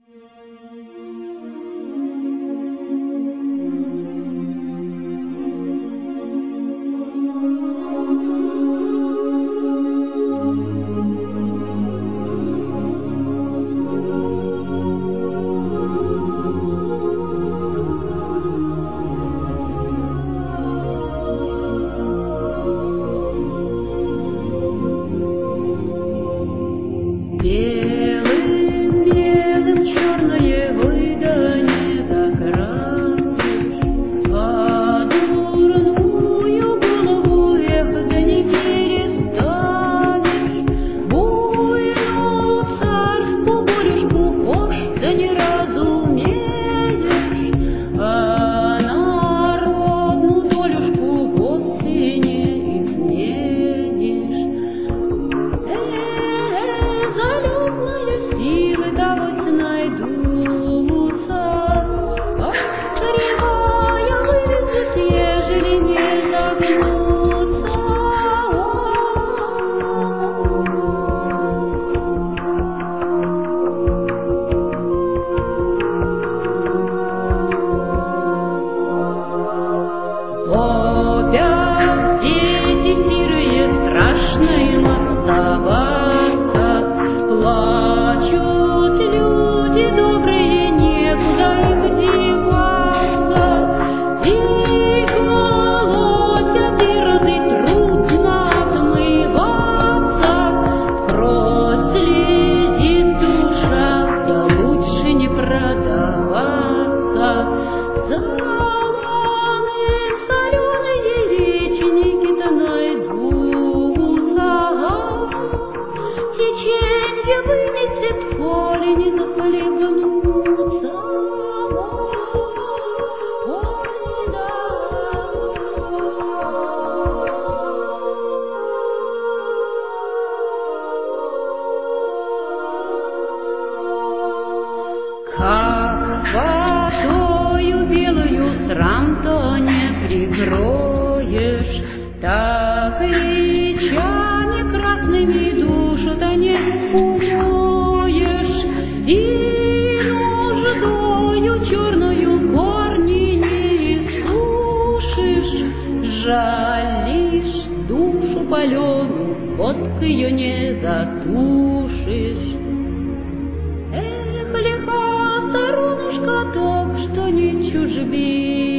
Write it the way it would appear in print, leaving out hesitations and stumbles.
Белым-белым черное выдание закрасишь, а дурную голову, эх, да не перестанешь. Буйну царству горюшку пошь, да не разумеешь, а народную долюшку вовсе не изменишь. Залюбные силы тогось найдутся, как кривая вылезет, ежели не загнутся. Опять дети сирые, страшно им оставаться. Плачут люди добрые, некуда им деваться. И голосят ироды, трудно отмываться. Кровь слезит душа, да лучше не продаваться. Солоным соленые реченьки-то найдутся. Теченье вынесет, коли не захлебнуться. Ой, да. Как водою белую срам-то не прикроешь, так речами красными душу-то не умоешь, и нуждою черную корни не сушишь. Жалишь душу паленую, водкой ее не затушишь. Эх, лиха сторонушка, так что не чужбина.